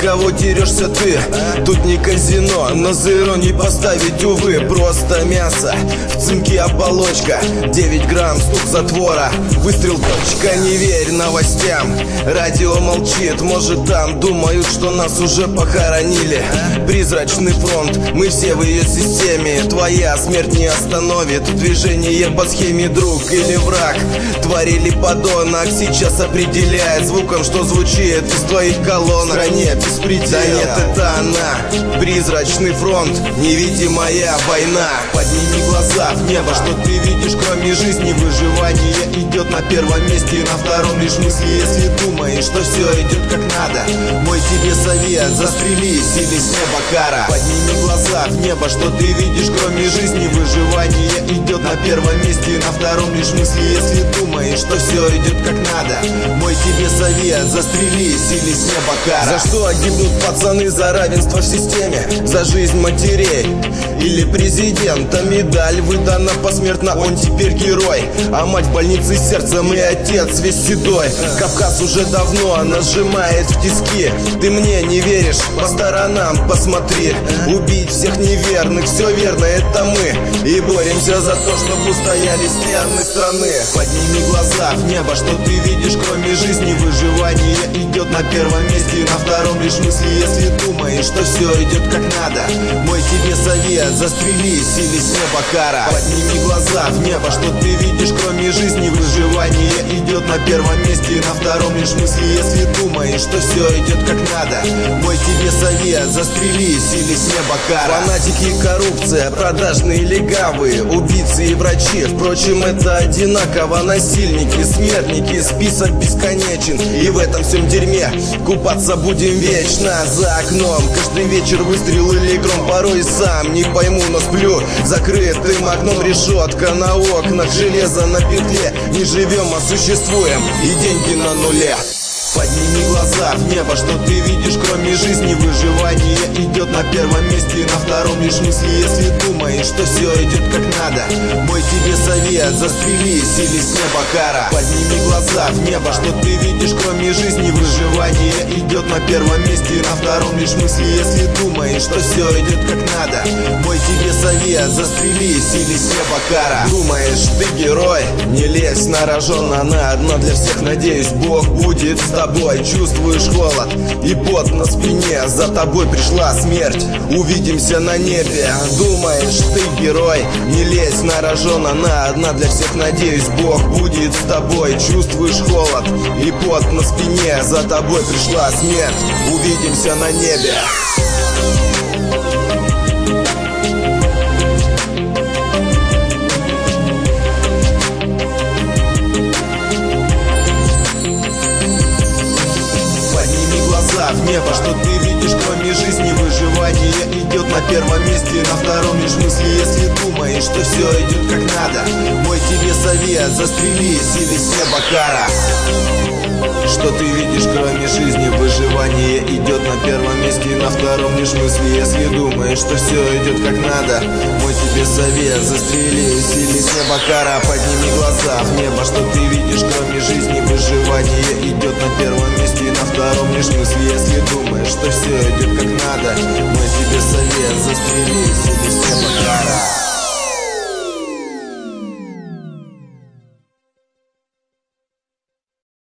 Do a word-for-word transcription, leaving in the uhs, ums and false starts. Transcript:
кого дерешься ты? Тут не казино, на зеро не поставить, увы. Просто мясо, в цинке оболочка, девять грамм, стук затвора, выстрел точка. Не верь новостям, радио молчит. Может там думают, что нас уже похоронили. Призрачный фронт, мы все в ее системе. Твоя смерть не остановит движение по схеме, друг или враг. Тварь или подонок сейчас определяет звуком, что звучит из твоих колонок. В стране беспредел. Да нет, это она, призрачный фронт, невидимая война. Подними глаза в небо, что ты видишь, кроме жизни. Выживание идет на первом месте, и на втором лишь мысли. Если думаешь, что все идет как надо, мой тебе совет: застрелись или с неба кара. Подними глаза в небо, что ты видишь, кроме жизни. Выживание идет на первом месте, и на втором лишь мысли. Если думаешь, что все идет как надо, мой тебе совет: застрелись или с неба кара. За что гибнут пацаны? За равенство в системе, за жизнь матерей или президента. Медаль выдана посмертно, он теперь герой, а мать в больнице сердцем и отец весь седой. Кавказ уже давно нас сжимает в тиски. Ты мне не веришь? По сторонам посмотри. Убить всех неверных, все верно, это мы. И боремся за то, чтобы устояли стены страны. Подними глаза в небо, что ты видишь, кроме жизни. Выживание идет на первом месте, и на втором лишь мысли. Если думаешь, что все идет как надо, мой тебе совет: застрелись или с неба кара. Подними глаза в небо, что ты видишь, кроме жизни. Выживание идет на первом месте, и на втором лишь мысли. Если думаешь, что все идет как надо, мой тебе совет: застрелись или с неба кара. Фанатики и коррупция, продажные легавые, убийцы и врачи, впрочем, это одинаково. Насильники, смертники, список бесконечен. И в этом всем дерьме купаться будем вечно. За окном каждый вечер выстрел или гром. Порой сам не пойму, но сплю закрытым окном. Решетка на окнах, железо на петле. Не живем, а существуем, и деньги на нуле. Подними глаза в небо, что ты видишь, кроме жизни. Выживание идет на первом месте, и на втором лишь мысли. Если думаешь, что все идет как надо, мой тебе совет: застрелись или с неба кара. Подними глаза в небо, что ты видишь, кроме жизни. Выживание идет на первом месте, и на втором лишь мысли. Если думаешь, что все идет как надо, мой тебе совет: застрелись или с неба кара. Думаешь, ты герой? Не лезь на рожон, она одна для всех. Надеюсь, Бог будет с тобой. Чувствуешь холод и пот на спине, за тобой пришла смерть. Увидимся на небе. Думаешь, ты герой? Не лезь на рожон, она одна для всех. Надеюсь, Бог будет с тобой. Чувствуешь холод и пот на спине, за тобой пришла смерть. Увидимся на небе. В небо, что ты видишь, кроме жизни. Выживание идет на первом месте, и на втором лишь мысли. Если думаешь, что все идет как надо, мой тебе совет: застрелись или с неба кара. Что ты видишь, кроме жизни. Выживание идет на первом месте, и на втором лишь мысли. Если думаешь, что все идет как надо, мой тебе совет: застрелись или с неба кара. Подними глаза в небо, что ты видишь, кроме жизни. Выживание идет на первом месте, и на втором лишь мысли. Если думаешь, что все идет как надо, мой тебе совет: застрелись